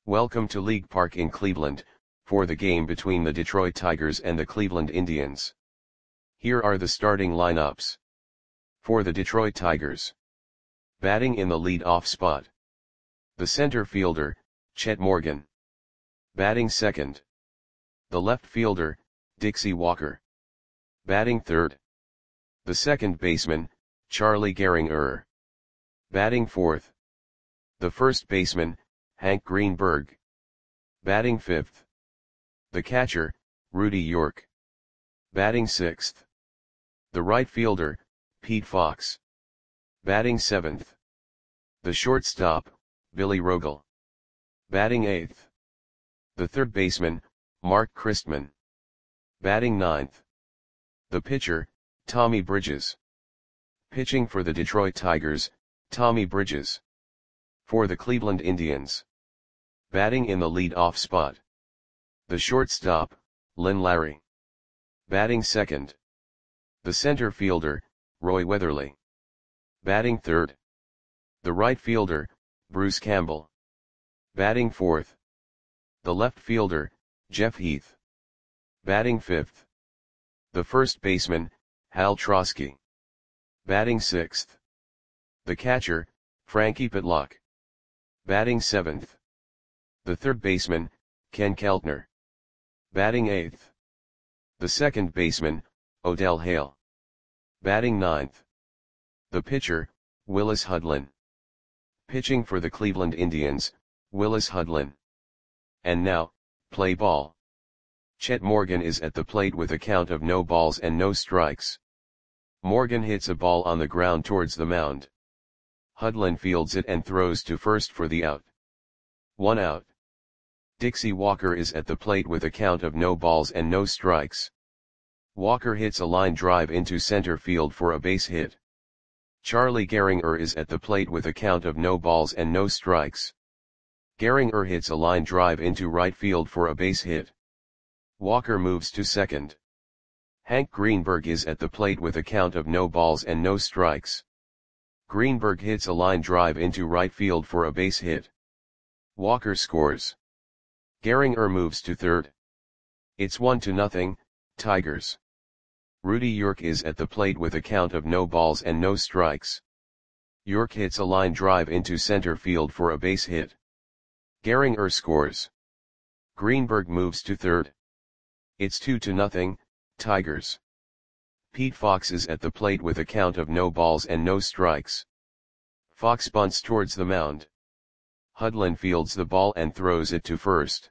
Welcome to League Park in Cleveland, for the game between the Detroit Tigers and the Cleveland Indians. Here are the starting lineups. For the Detroit Tigers. Batting in the lead-off spot. The center fielder, Chet Morgan. Batting second. The left fielder, Dixie Walker. Batting third. The second baseman, Charlie Gehringer. Batting fourth. The first baseman, Hank Greenberg. Batting fifth. The catcher, Rudy York. Batting sixth. The right fielder, Pete Fox. Batting seventh. The shortstop, Billy Rogel. Batting eighth. The third baseman, Mark Christman. Batting ninth. The pitcher, Tommy Bridges. Pitching for the Detroit Tigers, Tommy Bridges. For the Cleveland Indians. Batting in the lead-off spot. The shortstop, Lynn Larry. Batting second. The center fielder, Roy Weatherly. Batting third. The right fielder, Bruce Campbell. Batting fourth. The left fielder, Jeff Heath. Batting fifth. The first baseman, Hal Trosky. Batting sixth. The catcher, Frankie Pitlock. Batting seventh. The third baseman, Ken Keltner. Batting eighth. The second baseman, Odell Hale. Batting ninth. The pitcher, Willis Hudlin. Pitching for the Cleveland Indians, Willis Hudlin. And now, play ball. Chet Morgan is at the plate with a count of no balls and no strikes. Morgan hits a ball on the ground towards the mound. Hudlin fields it and throws to first for the out. 1 out. Dixie Walker is at the plate with a count of no balls and no strikes. Walker hits a line drive into center field for a base hit. Charlie Gehringer is at the plate with a count of no balls and no strikes. Gehringer hits a line drive into right field for a base hit. Walker moves to second. Hank Greenberg is at the plate with a count of no balls and no strikes. Greenberg hits a line drive into right field for a base hit. Walker scores. Gehringer moves to third. It's 1-0, Tigers. Rudy York is at the plate with a count of no balls and no strikes. York hits a line drive into center field for a base hit. Gehringer scores. Greenberg moves to third. It's 2-0, Tigers. Pete Fox is at the plate with a count of no balls and no strikes. Fox bunts towards the mound. Hudlin fields the ball and throws it to first.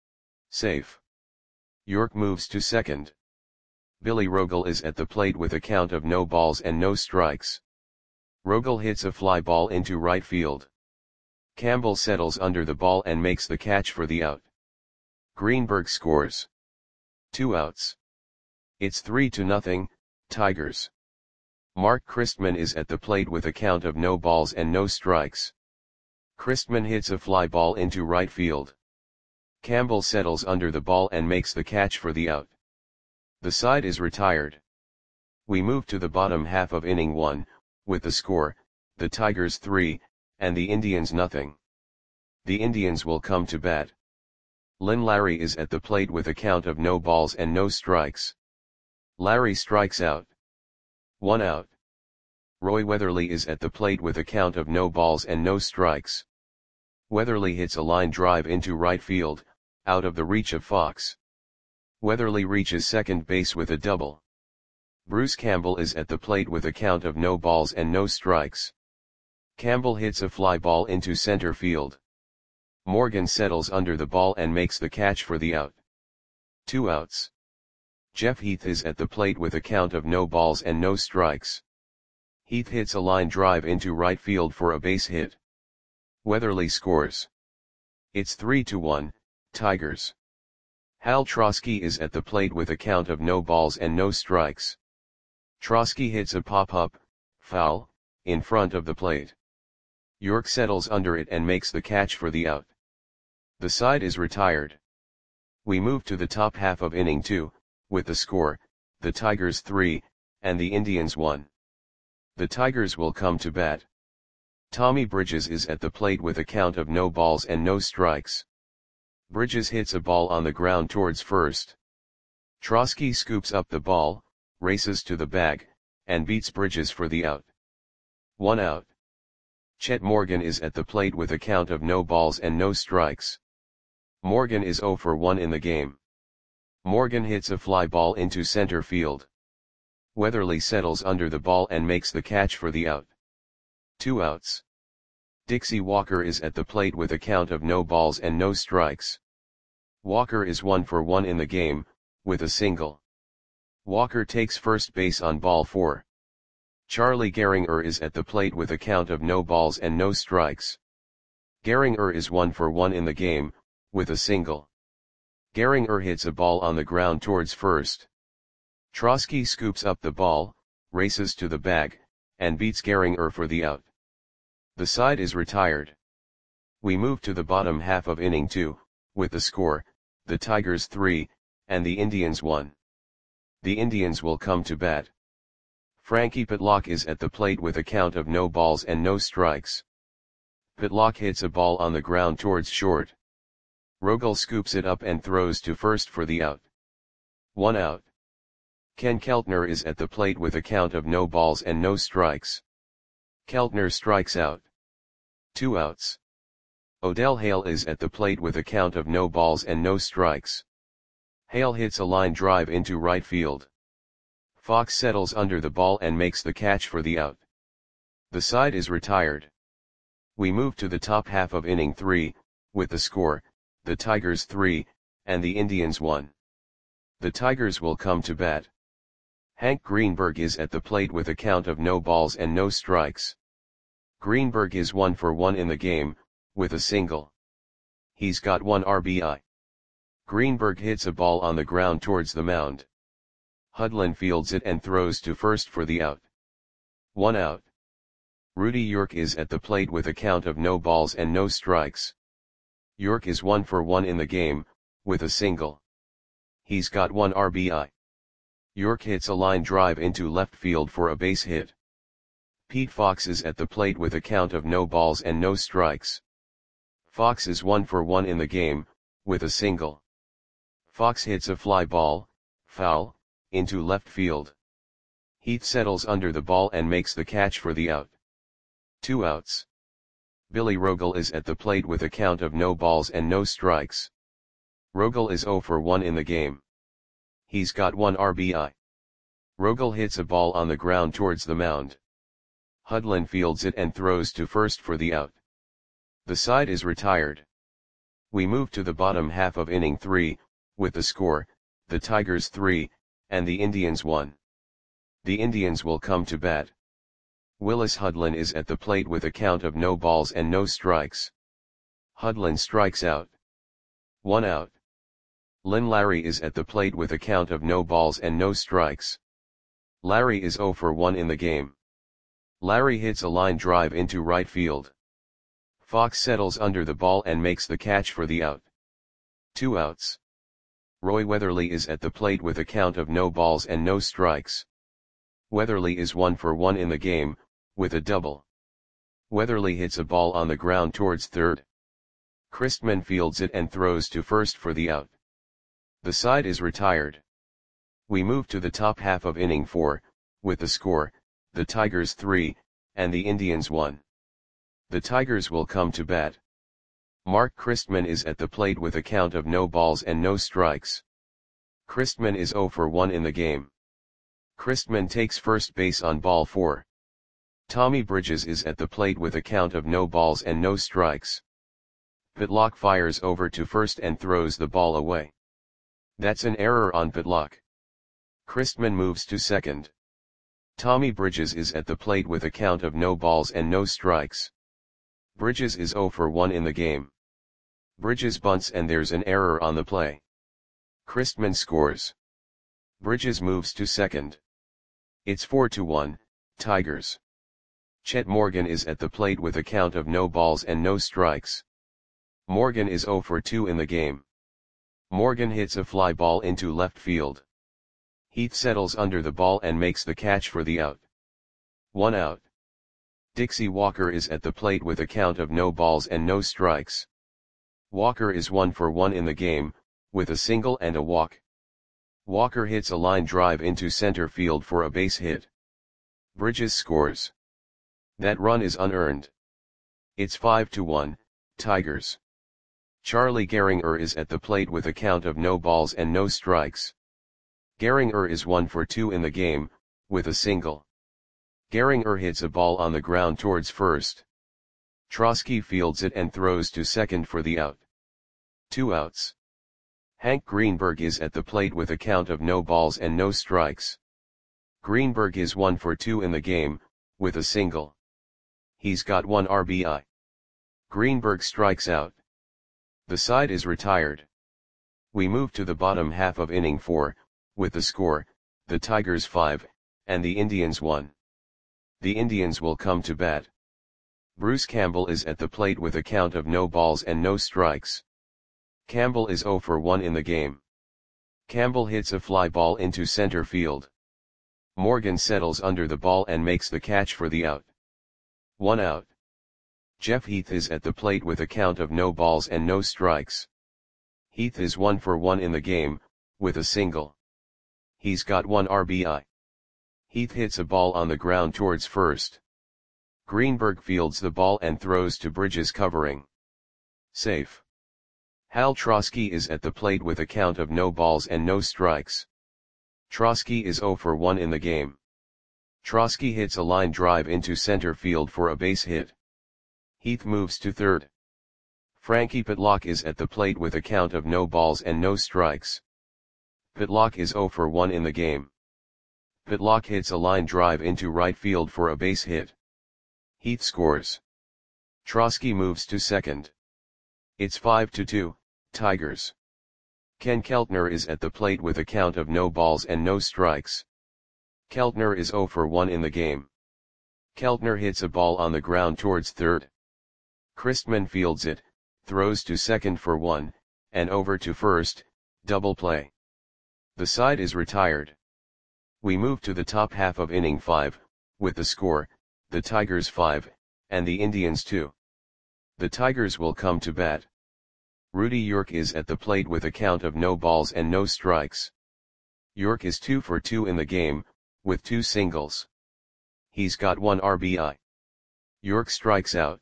Safe. York moves to second. Billy Rogel is at the plate with a count of no balls and no strikes. Rogel hits a fly ball into right field. Campbell settles under the ball and makes the catch for the out. Greenberg scores. 2 outs. It's 3-0, Tigers. Mark Christman is at the plate with a count of no balls and no strikes. Christman hits a fly ball into right field. Campbell settles under the ball and makes the catch for the out. The side is retired. We move to the bottom half of inning 1, with the score, the Tigers 3, and the Indians nothing. The Indians will come to bat. Lynn Larry is at the plate with a count of no balls and no strikes. Larry strikes out. 1 out. Roy Weatherly is at the plate with a count of no balls and no strikes. Weatherly hits a line drive into right field, out of the reach of Fox. Weatherly reaches second base with a double. Bruce Campbell is at the plate with a count of no balls and no strikes. Campbell hits a fly ball into center field. Morgan settles under the ball and makes the catch for the out. 2 outs. Jeff Heath is at the plate with a count of no balls and no strikes. Heath hits a line drive into right field for a base hit. Weatherly scores. It's 3-1, Tigers. Hal Trosky is at the plate with a count of no balls and no strikes. Trosky hits a pop-up, foul, in front of the plate. York settles under it and makes the catch for the out. The side is retired. We move to the top half of inning 2, with the score, the Tigers 3, and the Indians 1. The Tigers will come to bat. Tommy Bridges is at the plate with a count of no balls and no strikes. Bridges hits a ball on the ground towards first. Trotsky scoops up the ball, races to the bag, and beats Bridges for the out. 1 out. Chet Morgan is at the plate with a count of no balls and no strikes. Morgan is 0 for 1 in the game. Morgan hits a fly ball into center field. Weatherly settles under the ball and makes the catch for the out. 2 outs. Dixie Walker is at the plate with a count of no balls and no strikes. Walker is 1 for 1 in the game, with a single. Walker takes first base on ball 4. Charlie Gehringer is at the plate with a count of no balls and no strikes. Gehringer is 1 for 1 in the game, with a single. Gehringer hits a ball on the ground towards first. Trotsky scoops up the ball, races to the bag, and beats Gehringer for the out. The side is retired. We move to the bottom half of inning 2, with the score, the Tigers 3, and the Indians 1. The Indians will come to bat. Frankie Pitlock is at the plate with a count of no balls and no strikes. Pitlock hits a ball on the ground towards short. Rogel scoops it up and throws to first for the out. 1 out. Ken Keltner is at the plate with a count of no balls and no strikes. Keltner strikes out. 2 outs. Odell Hale is at the plate with a count of no balls and no strikes. Hale hits a line drive into right field. Fox settles under the ball and makes the catch for the out. The side is retired. We move to the top half of inning 3, with the score, the Tigers 3, and the Indians 1. The Tigers will come to bat. Hank Greenberg is at the plate with a count of no balls and no strikes. Greenberg is 1 for 1 in the game, with a single. He's got 1 RBI. Greenberg hits a ball on the ground towards the mound. Hudlin fields it and throws to first for the out. 1 out. Rudy York is at the plate with a count of no balls and no strikes. York is 1 for 1 in the game, with a single. He's got 1 RBI. York hits a line drive into left field for a base hit. Pete Fox is at the plate with a count of no balls and no strikes. Fox is 1 for 1 in the game, with a single. Fox hits a fly ball, foul, into left field. Heath settles under the ball and makes the catch for the out. 2 outs. Billy Rogel is at the plate with a count of no balls and no strikes. Rogel is 0 for 1 in the game. He's got 1 RBI. Rogel hits a ball on the ground towards the mound. Hudlin fields it and throws to first for the out. The side is retired. We move to the bottom half of inning 3, with the score, the Tigers 3, and the Indians 1. The Indians will come to bat. Willis Hudlin is at the plate with a count of no balls and no strikes. Hudlin strikes out. 1 out. Lynn Larry is at the plate with a count of no balls and no strikes. Larry is 0 for 1 in the game. Larry hits a line drive into right field. Fox settles under the ball and makes the catch for the out. 2 outs. Roy Weatherly is at the plate with a count of no balls and no strikes. Weatherly is 1 for 1 in the game, with a double. Weatherly hits a ball on the ground towards third. Christman fields it and throws to first for the out. The side is retired. We move to the top half of inning 4, with the score, the Tigers 3, and the Indians 1. The Tigers will come to bat. Mark Christman is at the plate with a count of no balls and no strikes. Christman is 0 for 1 in the game. Christman takes first base on ball 4. Tommy Bridges is at the plate with a count of no balls and no strikes. Pitlock fires over to first and throws the ball away. That's an error on Pitlock. Christman moves to second. Tommy Bridges is at the plate with a count of no balls and no strikes. Bridges is 0 for 1 in the game. Bridges bunts and there's an error on the play. Christman scores. Bridges moves to second. It's 4-1, Tigers. Chet Morgan is at the plate with a count of no balls and no strikes. Morgan is 0 for 2 in the game. Morgan hits a fly ball into left field. Heath settles under the ball and makes the catch for the out. 1 out. Dixie Walker is at the plate with a count of no balls and no strikes. Walker is 1 for 1 in the game, with a single and a walk. Walker hits a line drive into center field for a base hit. Bridges scores. That run is unearned. It's 5-1, Tigers. Charlie Gehringer is at the plate with a count of no balls and no strikes. Gehringer is 1 for 2 in the game, with a single. Gehringer hits a ball on the ground towards first. Trosky fields it and throws to second for the out. 2 outs. Hank Greenberg is at the plate with a count of no balls and no strikes. Greenberg is 1 for 2 in the game, with a single. He's got 1 RBI. Greenberg strikes out. The side is retired. We move to the bottom half of inning 4, with the score, the Tigers 5, and the Indians 1. The Indians will come to bat. Bruce Campbell is at the plate with a count of no balls and no strikes. Campbell is 0 for 1 in the game. Campbell hits a fly ball into center field. Morgan settles under the ball and makes the catch for the out. 1 out. Jeff Heath is at the plate with a count of no balls and no strikes. Heath is 1 for 1 in the game, with a single. He's got 1 RBI. Heath hits a ball on the ground towards first. Greenberg fields the ball and throws to Bridges covering. Safe. Hal Trosky is at the plate with a count of no balls and no strikes. Trosky is 0 for 1 in the game. Trosky hits a line drive into center field for a base hit. Heath moves to third. Frankie Pitlock is at the plate with a count of no balls and no strikes. Pitlock is 0 for 1 in the game. Pitlock hits a line drive into right field for a base hit. Heath scores. Trosky moves to second. It's 5-2, Tigers. Ken Keltner is at the plate with a count of no balls and no strikes. Keltner is 0 for 1 in the game. Keltner hits a ball on the ground towards third. Christman fields it, throws to second for 1, and over to first, double play. The side is retired. We move to the top half of inning 5, with the score, the Tigers 5, and the Indians 2. The Tigers will come to bat. Rudy York is at the plate with a count of no balls and no strikes. York is 2 for 2 in the game, with 2 singles. He's got 1 RBI. York strikes out.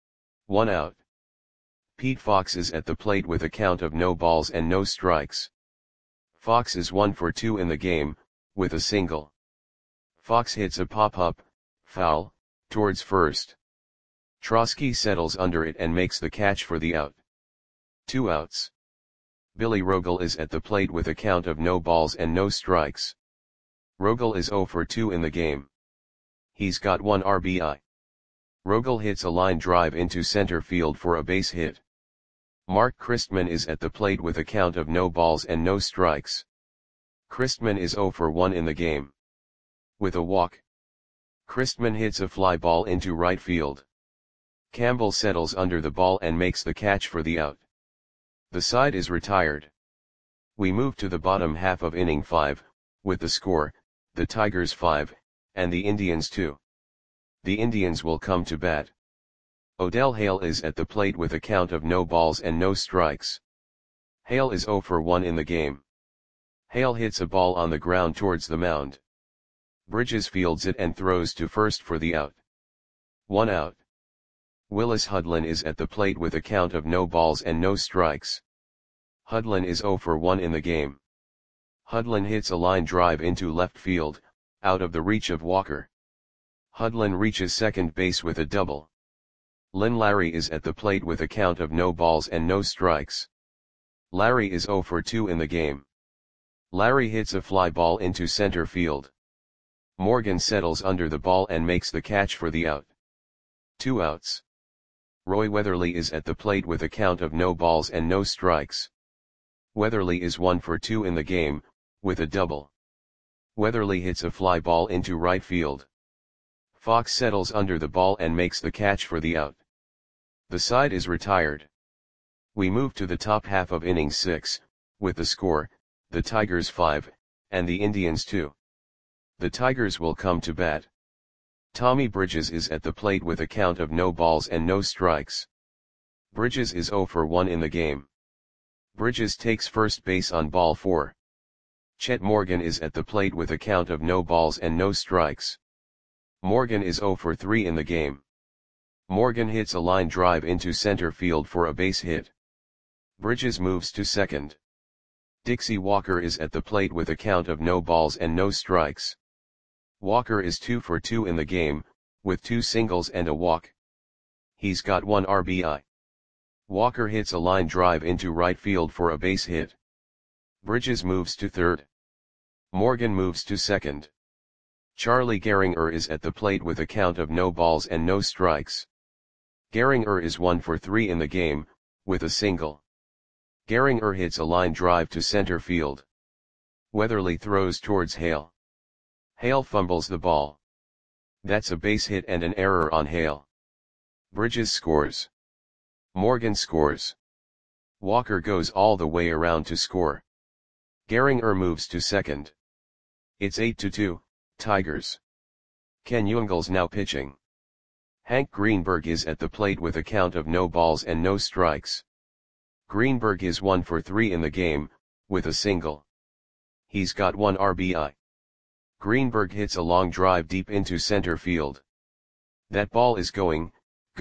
1 out. Pete Fox is at the plate with a count of no balls and no strikes. Fox is 1 for 2 in the game, with a single. Fox hits a pop-up, foul, towards first. Trosky settles under it and makes the catch for the out. 2 outs. Billy Rogel is at the plate with a count of no balls and no strikes. Rogel is 0 for 2 in the game. He's got 1 RBI. Rogel hits a line drive into center field for a base hit. Mark Christman is at the plate with a count of no balls and no strikes. Christman is 0 for 1 in the game. With a walk. Christman hits a fly ball into right field. Campbell settles under the ball and makes the catch for the out. The side is retired. We move to the bottom half of inning 5, with the score, the Tigers 5, and the Indians 2. The Indians will come to bat. Odell Hale is at the plate with a count of no balls and no strikes. Hale is 0 for 1 in the game. Hale hits a ball on the ground towards the mound. Bridges fields it and throws to first for the out. 1 out. Willis Hudlin is at the plate with a count of no balls and no strikes. Hudlin is 0 for 1 in the game. Hudlin hits a line drive into left field, out of the reach of Walker. Hudlin reaches second base with a double. Lynn Larry is at the plate with a count of no balls and no strikes. Larry is 0 for 2 in the game. Larry hits a fly ball into center field. Morgan settles under the ball and makes the catch for the out. 2 outs. Roy Weatherly is at the plate with a count of no balls and no strikes. Weatherly is 1 for 2 in the game, with a double. Weatherly hits a fly ball into right field. Fox settles under the ball and makes the catch for the out. The side is retired. We move to the top half of inning 6, with the score, the Tigers 5, and the Indians 2. The Tigers will come to bat. Tommy Bridges is at the plate with a count of no balls and no strikes. Bridges is 0 for 1 in the game. Bridges takes first base on ball 4. Chet Morgan is at the plate with a count of no balls and no strikes. Morgan is 0 for 3 in the game. Morgan hits a line drive into center field for a base hit. Bridges moves to second. Dixie Walker is at the plate with a count of no balls and no strikes. Walker is 2 for 2 in the game, with 2 singles and a walk. He's got 1 RBI. Walker hits a line drive into right field for a base hit. Bridges moves to third. Morgan moves to second. Charlie Gehringer is at the plate with a count of no balls and no strikes. Gehringer is 1 for 3 in the game, with a single. Gehringer hits a line drive to center field. Weatherly throws towards Hale. Hale fumbles the ball. That's a base hit and an error on Hale. Bridges scores. Morgan scores. Walker goes all the way around to score. Gehringer moves to second. It's 8-2, Tigers. Ken Ewingle's now pitching. Hank Greenberg is at the plate with a count of no balls and no strikes. Greenberg is 1 for 3 in the game, with a single. He's got 1 RBI. Greenberg hits a long drive deep into center field. That ball is gone.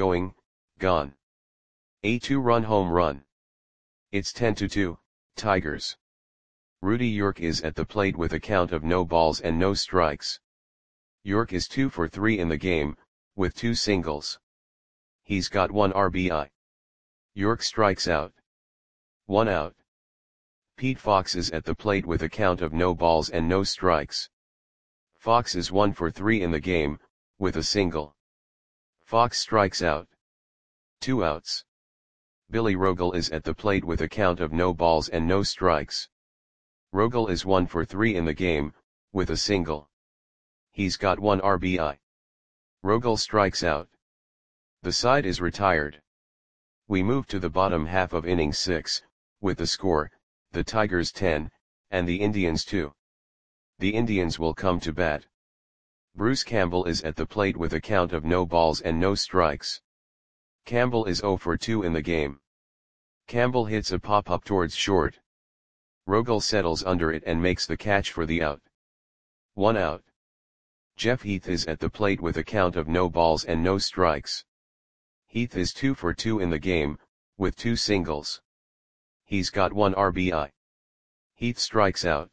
A 2-run home run. It's 10-2, Tigers. Rudy York is at the plate with a count of no balls and no strikes. York is 2 for 3 in the game, with 2 singles. He's got 1 RBI. York strikes out. 1 out. Pete Fox is at the plate with a count of no balls and no strikes. Fox is 1 for 3 in the game, with a single. Fox strikes out. 2 outs. Billy Rogel is at the plate with a count of no balls and no strikes. Rogel is 1 for 3 in the game, with a single. He's got 1 RBI. Rogel strikes out. The side is retired. We move to the bottom half of inning 6, with the score, the Tigers 10, and the Indians 2. The Indians will come to bat. Bruce Campbell is at the plate with a count of no balls and no strikes. Campbell is 0 for 2 in the game. Campbell hits a pop-up towards short. Rogel settles under it and makes the catch for the out. 1 out. Jeff Heath is at the plate with a count of no balls and no strikes. Heath is 2 for 2 in the game, with 2 singles. He's got 1 RBI. Heath strikes out.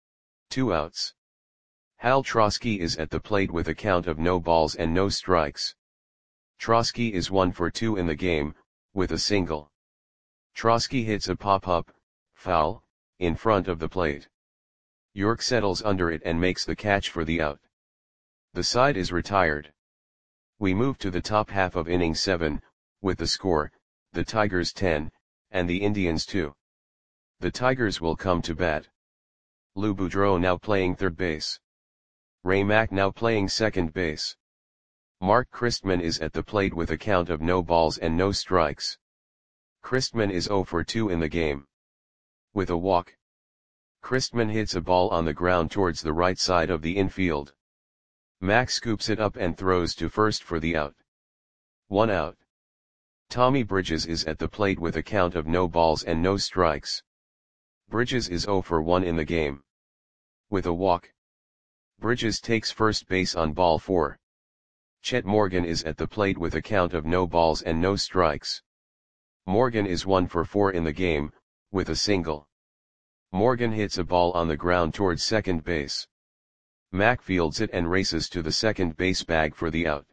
2 outs. Hal Trosky is at the plate with a count of no balls and no strikes. Trosky is 1 for 2 in the game, with a single. Trosky hits a pop-up, foul, in front of the plate. York settles under it and makes the catch for the out. The side is retired. We move to the top half of inning 7, with the score, the Tigers 10, and the Indians 2. The Tigers will come to bat. Lou Boudreau now playing third base. Ray Mack now playing second base. Mark Christman is at the plate with a count of no balls and no strikes. Christman is 0 for 2 in the game. With a walk. Christman hits a ball on the ground towards the right side of the infield. Mack scoops it up and throws to first for the out. 1 out. Tommy Bridges is at the plate with a count of no balls and no strikes. Bridges is 0 for 1 in the game. With a walk. Bridges takes first base on ball 4. Chet Morgan is at the plate with a count of no balls and no strikes. Morgan is 1 for 4 in the game, with a single. Morgan hits a ball on the ground towards second base. Mack fields it and races to the second base bag for the out.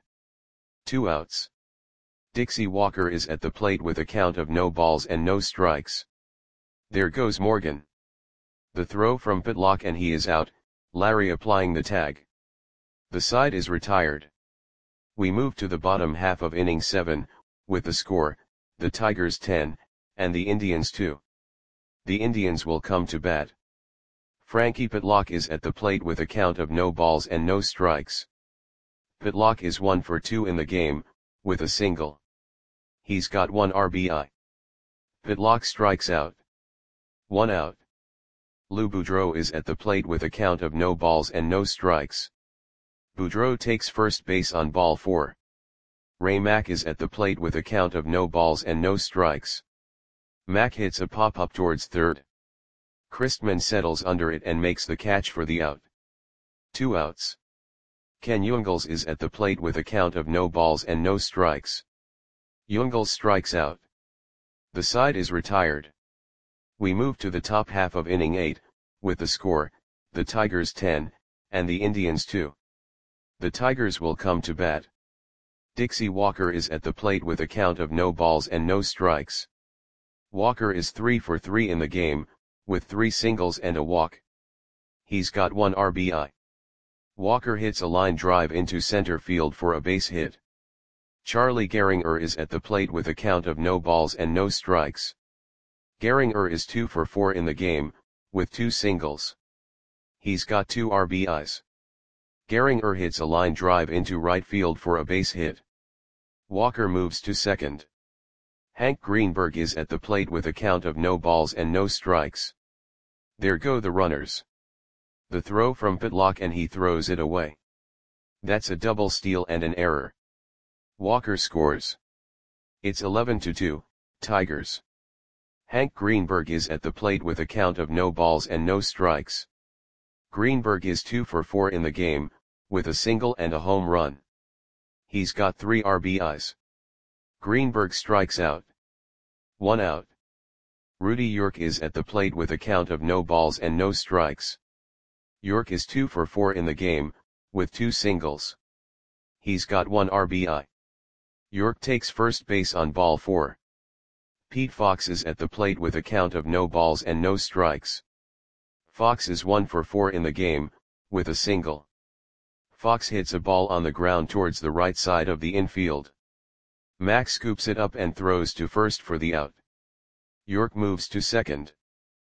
2 outs. Dixie Walker is at the plate with a count of no balls and no strikes. There goes Morgan. The throw from Pitlock and he is out, Larry applying the tag. The side is retired. We move to the bottom half of inning 7, with the score, the Tigers 10, and the Indians 2. The Indians will come to bat. Frankie Pitlock is at the plate with a count of no balls and no strikes. Pitlock is 1 for 2 in the game, with a single. He's got 1 RBI. Pitlock strikes out. 1 out. Lou Boudreau is at the plate with a count of no balls and no strikes. Boudreau takes first base on ball 4. Ray Mack is at the plate with a count of no balls and no strikes. Mack hits a pop-up towards third. Christman settles under it and makes the catch for the out. 2 outs. Ken Jungels is at the plate with a count of no balls and no strikes. Jungels strikes out. The side is retired. We move to the top half of inning 8, with the score, the Tigers 10, and the Indians 2. The Tigers will come to bat. Dixie Walker is at the plate with a count of no balls and no strikes. Walker is 3 for 3 in the game, with 3 singles and a walk. He's got 1 RBI. Walker hits a line drive into center field for a base hit. Charlie Gehringer is at the plate with a count of no balls and no strikes. Gehringer is 2 for 4 in the game, with 2 singles. He's got 2 RBIs. Gehringer hits a line drive into right field for a base hit. Walker moves to second. Hank Greenberg is at the plate with a count of no balls and no strikes. There go the runners. The throw from Pitlock and he throws it away. That's a double steal and an error. Walker scores. It's 11-2, Tigers. Hank Greenberg is at the plate with a count of no balls and no strikes. Greenberg is 2 for 4 in the game, with a single and a home run. He's got 3 RBIs. Greenberg strikes out. 1 out. Rudy York is at the plate with a count of no balls and no strikes. York is 2 for 4 in the game, with 2 singles. He's got 1 RBI. York takes first base on ball 4. Pete Fox is at the plate with a count of no balls and no strikes. Fox is 1 for 4 in the game, with a single. Fox hits a ball on the ground towards the right side of the infield. Mack scoops it up and throws to first for the out. York moves to second.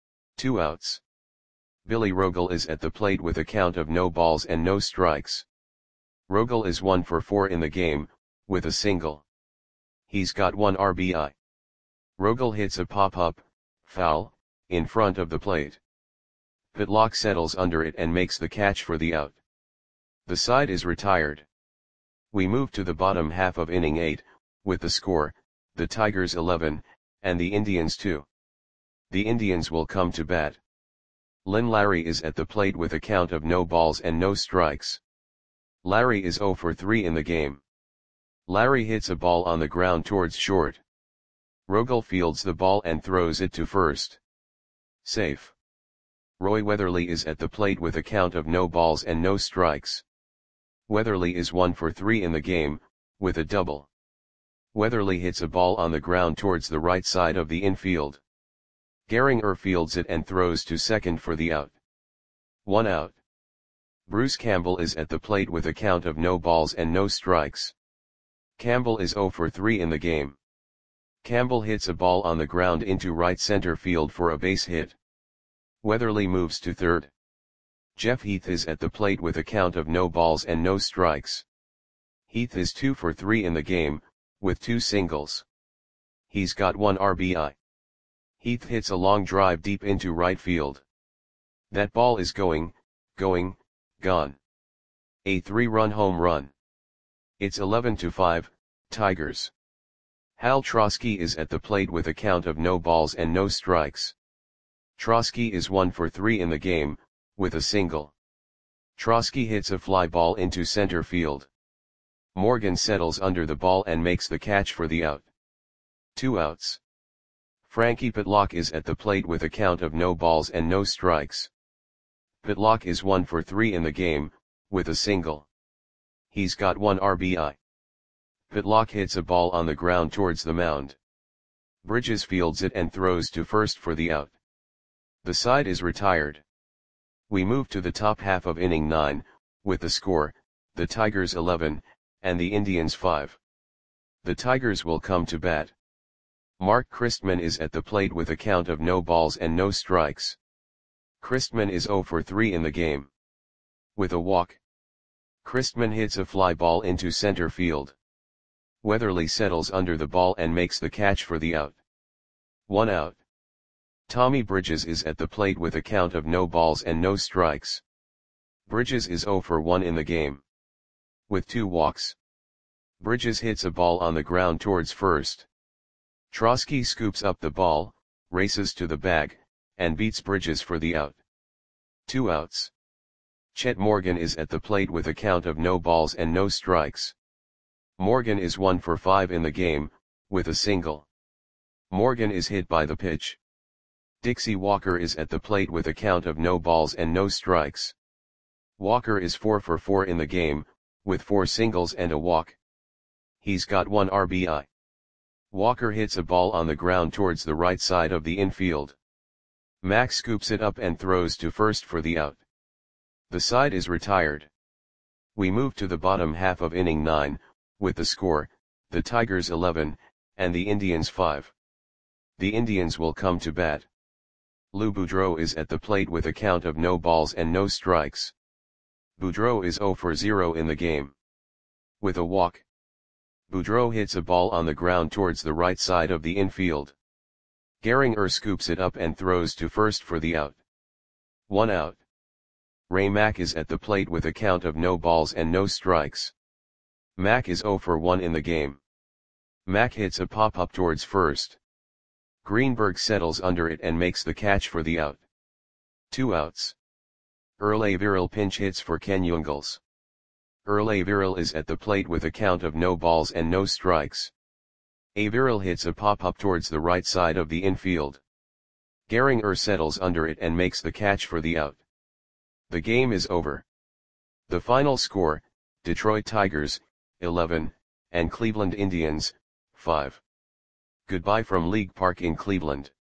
2 outs. Billy Rogel is at the plate with a count of no balls and no strikes. Rogel is 1 for 4 in the game, with a single. He's got 1 RBI. Rogel hits a pop-up, foul, in front of the plate. Pitlock settles under it and makes the catch for the out. The side is retired. We move to the bottom half of inning 8, with the score, the Tigers 11, and the Indians 2. The Indians will come to bat. Lynn Larry is at the plate with a count of no balls and no strikes. Larry is 0 for 3 in the game. Larry hits a ball on the ground towards short. Rogel fields the ball and throws it to first. Safe. Roy Weatherly is at the plate with a count of no balls and no strikes. Weatherly is 1 for 3 in the game, with a double. Weatherly hits a ball on the ground towards the right side of the infield. Gehringer fields it and throws to second for the out. 1 out. Bruce Campbell is at the plate with a count of no balls and no strikes. Campbell is 0 for 3 in the game. Campbell hits a ball on the ground into right center field for a base hit. Weatherly moves to third. Jeff Heath is at the plate with a count of no balls and no strikes. Heath is 2 for 3 in the game, with 2 singles. He's got 1 RBI. Heath hits a long drive deep into right field. That ball is going, gone. A 3-run home run. It's 11-5, Tigers. Hal Trosky is at the plate with a count of no balls and no strikes. Trosky is 1 for 3 in the game, with a single. Trosky hits a fly ball into center field. Morgan settles under the ball and makes the catch for the out. 2 outs. Frankie Pitlock is at the plate with a count of no balls and no strikes. Pitlock is 1 for 3 in the game, with a single. He's got 1 RBI. Pitlock hits a ball on the ground towards the mound. Bridges fields it and throws to first for the out. The side is retired. We move to the top half of inning 9, with the score, the Tigers 11, and the Indians 5. The Tigers will come to bat. Mark Christman is at the plate with a count of no balls and no strikes. Christman is 0 for 3 in the game. With a walk. Christman hits a fly ball into center field. Weatherly settles under the ball and makes the catch for the out. 1 out. Tommy Bridges is at the plate with a count of no balls and no strikes. Bridges is 0 for 1 in the game. With 2 walks. Bridges hits a ball on the ground towards first. Trotsky scoops up the ball, races to the bag, and beats Bridges for the out. 2 outs. Chet Morgan is at the plate with a count of no balls and no strikes. Morgan is 1 for 5 in the game, with a single. Morgan is hit by the pitch. Dixie Walker is at the plate with a count of no balls and no strikes. Walker is 4 for 4 in the game, with 4 singles and a walk. He's got 1 RBI. Walker hits a ball on the ground towards the right side of the infield. Max scoops it up and throws to first for the out. The side is retired. We move to the bottom half of inning 9, with the score, the Tigers 11, and the Indians 5. The Indians will come to bat. Lou Boudreau is at the plate with a count of no balls and no strikes. Boudreau is 0 for 0 in the game. With a walk. Boudreau hits a ball on the ground towards the right side of the infield. Gehringer scoops it up and throws to first for the out. 1 out. Ray Mack is at the plate with a count of no balls and no strikes. Mack is 0 for 1 in the game. Mack hits a pop-up towards first. Greenberg settles under it and makes the catch for the out. 2 outs. Earl Averill pinch hits for Ken Jungels. Earl Averill is at the plate with a count of no balls and no strikes. Averill hits a pop-up towards the right side of the infield. Gehringer settles under it and makes the catch for the out. The game is over. The final score, Detroit Tigers, 11, and Cleveland Indians, 5. Goodbye from League Park in Cleveland.